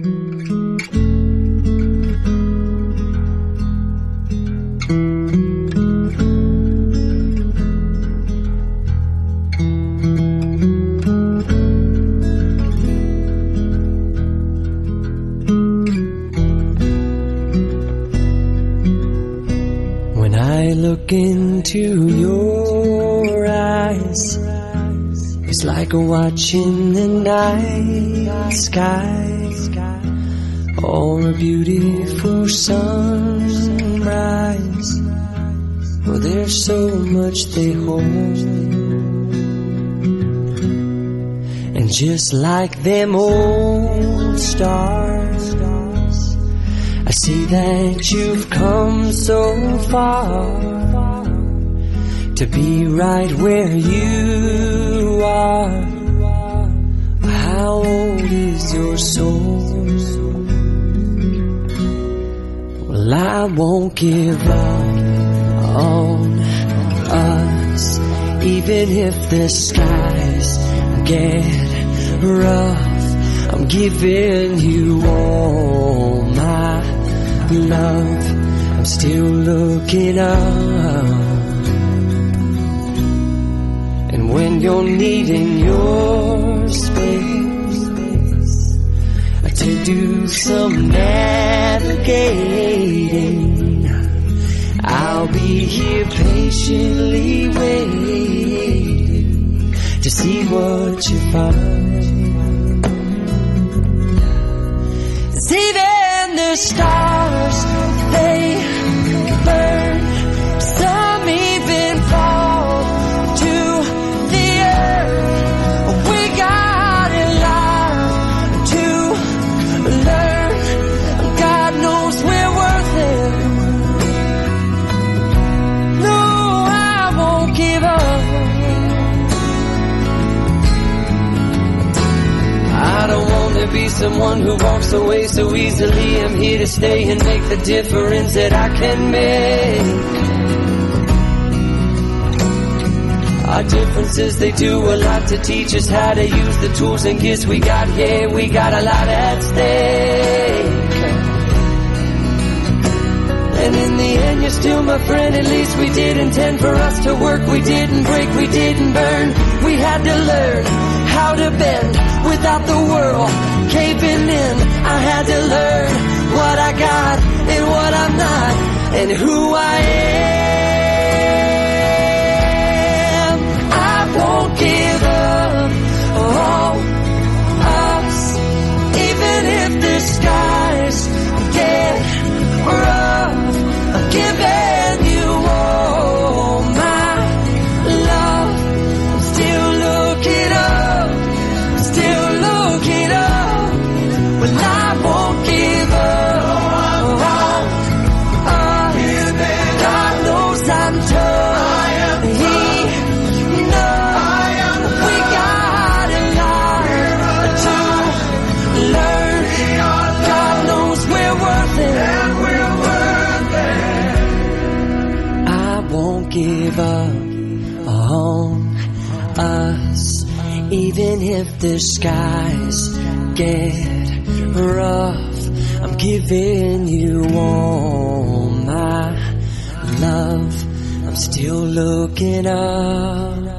When I look into your eyes, it's like watching the night sky or a beautiful sunrise. Oh, there's so much they hold, and just like them old stars, I see that you've come so far to be right where you are. How old is your soul? Well, I won't give up on us, even if the skies get rough. I'm giving you all my love. I'm still looking up, and when you're needing your space to do some navigating, I'll be here patiently waiting to see what you find. See then the stars, they burn, some even fall to the earth. We got a lot to learn. God knows we're worth it. No, I won't give up. I don't want to be someone who walks away so easily. I'm here to stay and make the difference that I can make. Our differences, they do a lot to teach us how to use the tools and gifts we got. Yeah, we got a lot at stake. And in the end, you're still my friend. At least we did intend for us to work. We didn't break, we didn't burn. We had to learn how to bend without the world caving in. I had to learn what I got and what I'm not, and who I am. I won't give up on us, even if the skies get rough. I'm giving you all my love. I'm still looking up, still looking up. Well, I won't give up on us. God knows I'm tough. He knows we got a lot to learn. God knows we're worth it. I won't give up on us, even if the skies get rough. I'm giving you all my love. I'm still looking up.